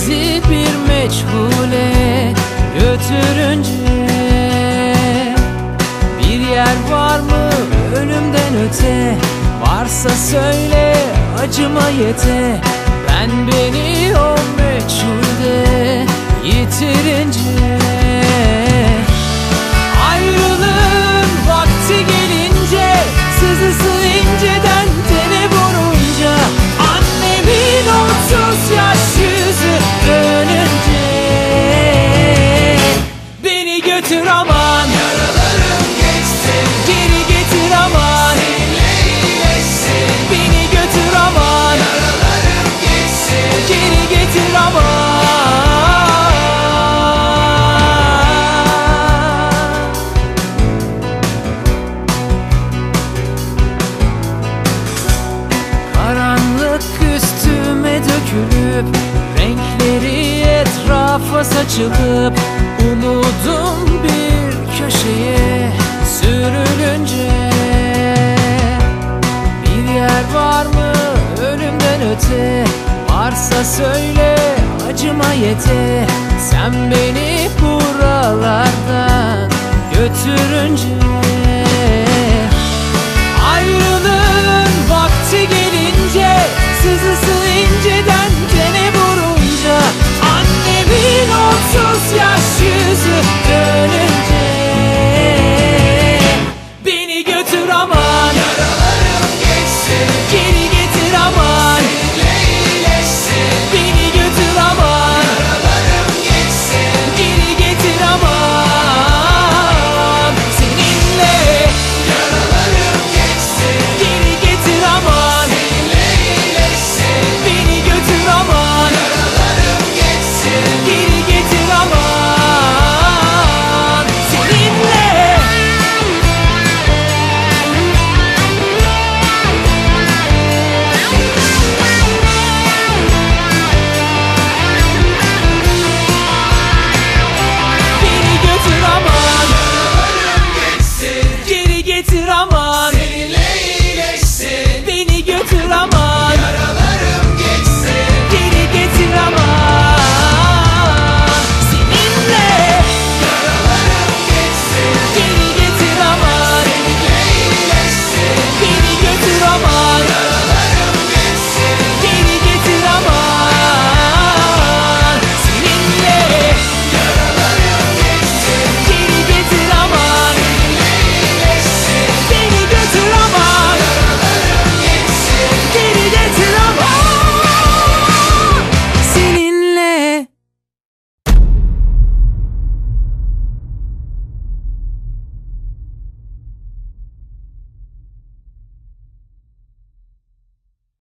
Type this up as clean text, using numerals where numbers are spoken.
bizi bir meçhule götürünce, bir yer var mı ölümden öte? Varsa söyle, acıma yete. Ben beni o meçhulde yitirince, ayrılığın vakti gelince, sızısı inceden tene vurunca, annemin 30 yaş yüzü dönünce, beni götür aman, Yaralarım geçsin, geri getir aman, seninle iyileşsin. beni götür aman, Yaralarım geçsin, geri getir aman. Karanlık üstüme dökülüp, renkleri etrafa saçılıp, umudum bir köşeye sürülünce, bir yer var mı ölümden öte? Varsa söyle, acıma yete. Sen beni buralardan götürünce,